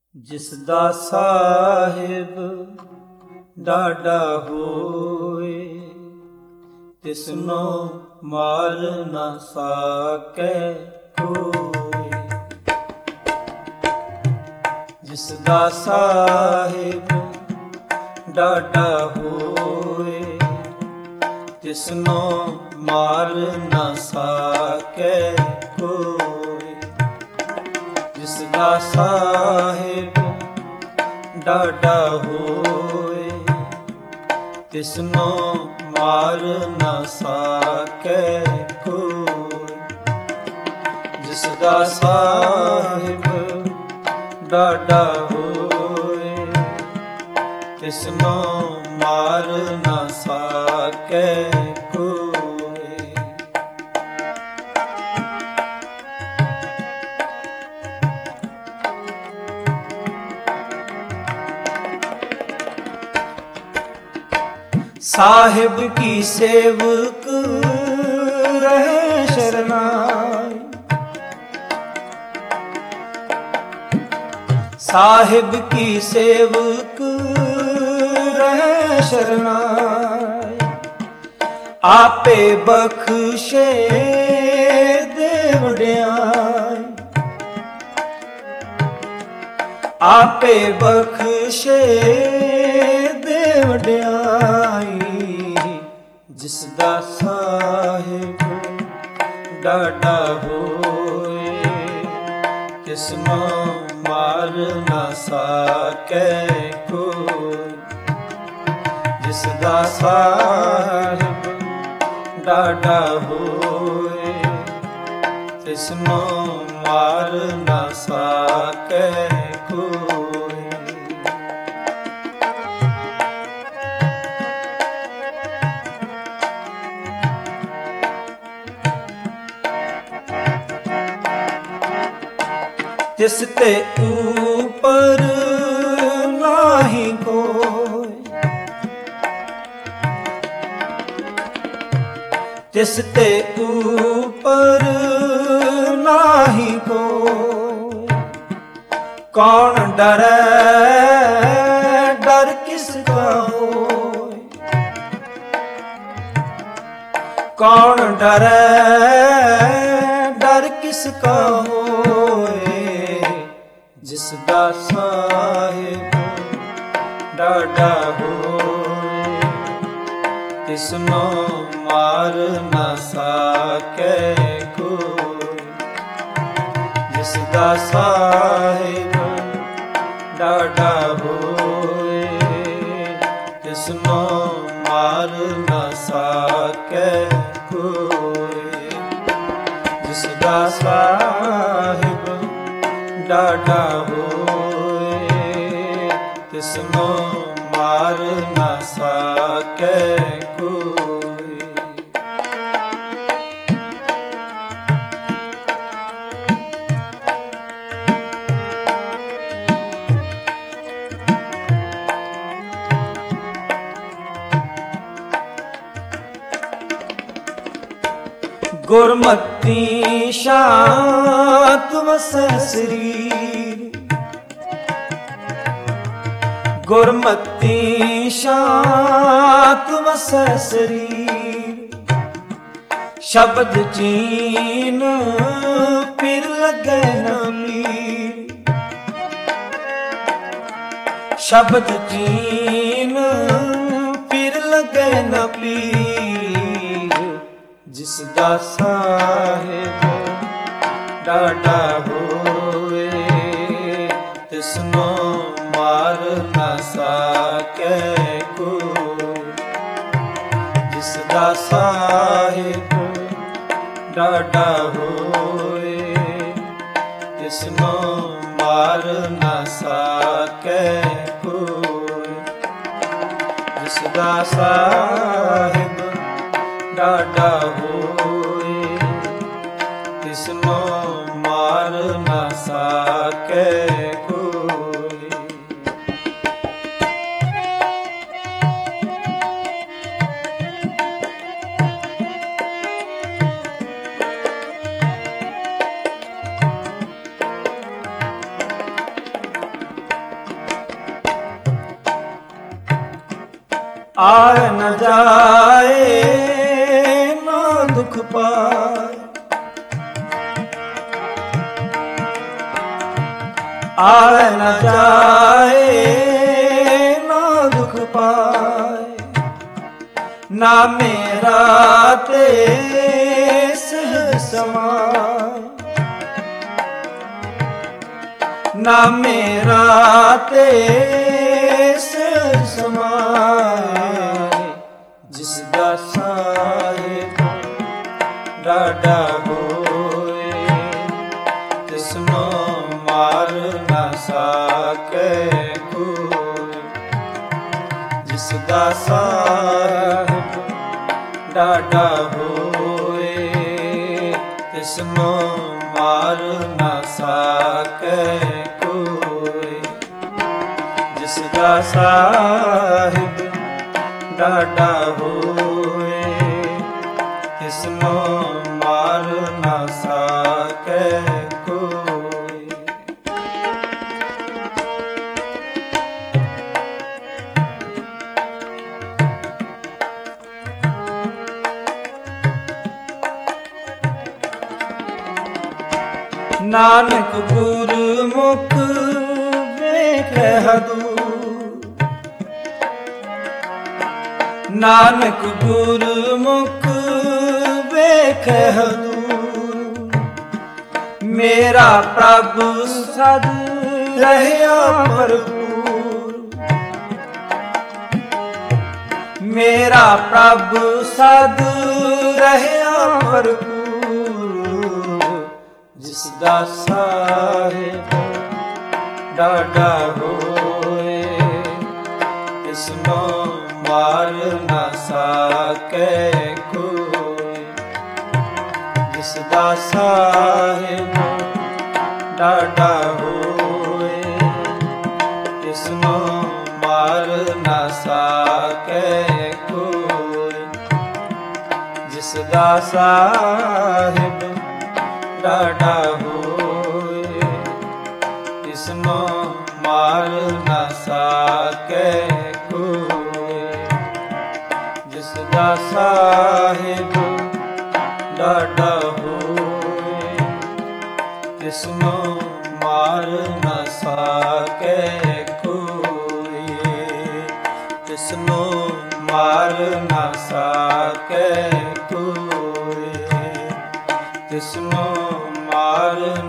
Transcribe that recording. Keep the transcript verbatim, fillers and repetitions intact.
ਜਿਸ ਦਾ ਸਾਹਿਬ ਡਾਢਾ ਹੋਏ, ਤਿਸਨੋ ਮਾਰ ਨਾ ਸਾਕੈ ਕੋਈ। ਜਿਸ ਦਾ ਸਾਹਿਬ ਡਾਢਾ ਹੋਏ, ਤਿਸਨੋ ਮਾਰ ਨਾ ਸਾਕੈ ਕੋਈ। ਜਿਸ ਦਾ ਸਾਹਿਬ ਡਾਢਾ ਹੋਏ, ਤਿਸਨੋ ਮਾਰ ਨਾ ਸਾਕੈ ਕੋਈ। ਜਿਸ ਦਾ ਸਾਹਿਬ ਡਾਢਾ ਹੋਏ, ਤਿਸਨੋ ਮਾਰ ਨਾ ਸਾਕੈ ਕੋਈ। ਸਾਹਿਬ ਕੀ ਸੇਵਕ ਰਹਿ ਸ਼ਰਨਾਈ, ਸਾਹਿਬ ਕੀ ਸੇਵਕ ਰਹਿ ਸ਼ਰਨਾਈ। ਆਪੇ ਬਖਸ਼ੇ ਦੇ ਵਡਿਆਈ, ਆਪੇ ਬਖਸ਼ੇ ਦੇ ਵਡਿਆਈ। ਜਿਸ ਦਾ ਸਾਹਿਬ ਡਾਢਾ ਹੋਏ, ਤਿਸਨੋ ਮਾਰ ਨਾ ਸਾਕੈ ਕੋਈ। ਜਿਸ ਦਾ ਸਾਹਿਬ ਡਾਢਾ ਹੋਏ, ਤਿਸਨੋ ਮਾਰ ਨਾ ਸਾਕੈ ਕੋਈ। ਤਿਸ ਤੇ ਉਪਰ ਨਾਹੀ ਕੋਈ, ਤਿਸ ਤੇ ਉਪਰ ਨਾਹੀ ਕੋਈ। ਕੌਣ ਡਰੈ ਡਰ ਕਿਸ ਕਾ ਹੋਇ, ਕੌਣ ਡਰੈ ਡਰ ਕਿਸ ਕਾ ਹੋਇ। ਜਿਸ ਦਾ ਸਾਹਿਬ ਡਾਢਾ ਹੋਏ, ਤਿਸਨੋ ਮਾਰ ਨਾ ਸਾਕੈ ਕੋਈ। ਜਿਸ ਦਾ ਸਾਹਿਬ ਡਾਢਾ ਹੋਏ, ਤਿਸਨੋ ਮਾਰ ਨਾ ਸਾਕੈ ਕੋਈ। ਜਿਸ ਦਾ ਸਾਹਿਬ ਡਾਢਾ ਹੋਏ, ਤਿਸਨੋ ਮਾਰ ਨਾ ਸਾਕੈ ਕੋਈ। ਗੁਰਮਤਿ ਸ਼ਾਂਤ ਵਸੈ ਸਰੀਰ, ਗੁਰਮਤਿ ਸ਼ਾਂਤ ਵਸੈ ਸਰੀਰ। ਸ਼ਬਦ ਚੀਨ ਫਿਰ ਲੱਗੈ ਨਾ ਪੀਰ, ਸ਼ਬਦ ਚੀਨ ਫਿਰ ਲੱਗੈ ਨਾ ਪੀਰ। ਜਿਸ ਦਾ ਸਾਹਿਬ ਡਾਢਾ ਹੋਏ, ਤਿਸਨੋ ਮਾਰ ਨਾ ਸਾਕੈ ਕੋਈ। ਜਿਸ ਦਾ ਸਾਹਿਬ ਡਾਢਾ ਹੋਏ, ਤਿਸਨੋ ਮਾਰ ਨਾ ਸਾਕੈ ਕੋਈ। ਜਿਸ ਦਾ ਸਾਹਿਬ ਡਾਢਾ ਹੋਏ, ਤਿਸਨੋ ਮਾਰ ਨਾ ਸਾਕੈ ਕੋਈ। ਆਏ ਨ ਜਾਏ ਨਾ ਦੁਖ ਪਾਏ, ਆਏ ਨ ਜਾਏ ਨਾ ਦੁਖ ਪਾਏ, ਨਾ ਮੇਰਾ ਤੇ ਸਹਿ ਸਮਾਏ, ਨਾ ਮੇਰਾ ਤੇ ਸਹਿ ਸਮਾਏ, ਜਿਸ ਦਾ ਸਾਹਿਬ ਡਾਢਾ ਹੋਏ, ਤਿਸਨੂੰ ਮਾਰ ਨਾ ਸਾਕੇ ਕੋਈ, ਜਿਸ ਦਾ ਸਾਹਿਬ ਡਾਢਾ ਹੋਏ, ਤਿਸਨੂੰ ਮਾਰ ਨਾ ਸਾਕੇ ਕੋਈ, ਜਿਸ ਦਾ ਸਾਹਿਬ ਡਾਢਾ ਹੋਏ, ਤਿਸਨੂੰ ਮਾਰ ਨਾ ਸਾਕੇ ਕੋਈ। ਨਾਨਕ ਗੁਰਮੁਖ ਵੇਖੈ ਹਦੂਰ, ਨਾਨਕ ਗੁਰਮੁਖ ਵੇਖੈ ਹਦੂਰ, ਮੇਰਾ ਪ੍ਰਭ ਸਦ ਰਹਿਆ ਭਰਪੂਰ, ਮੇਰਾ ਪ੍ਰਭ ਸਦ ਰਹਿਆ ਭਰਪੂਰ, ਜਿਸ ਦਾ ਸਾਹਿਬ ਡਾਢਾ ਹੋਏ, ਤਿਸਨੂੰ ਮਾਰ ਨਾ ਸਾਕੇ ਕੋਈ, ਜਿਸ ਦਾ ਸਾਹਿਬ ਡਾਢਾ ਹੋਏ, ਤਿਸਨੂੰ ਮਾਰ ਨਾ ਸਾਕੇ ਕੋਈ, ਜਿਸ ਦਾ ਸਾਹਿਬ ਡਾਢਾ ਹੋਏ, ਤਿਸਨੂੰ ਮਾਰ ਨਾ ਸਾਕੇ ਕੋਈ, ਜਿਸ ਦਾ ਸਾਹਿਬ ਡਾਢਾ ਹੋਏ, ਤਿਸਨੂੰ ਮਾਰ ਨਾ ਸਾਕੇ ਕੋਈ, ਤਿਸਨੂੰ ਮਾਰ ਨਾ ਸਾਕੇ ਕੋਈ, ਤਿਸਨੂੰ ਮਾਰ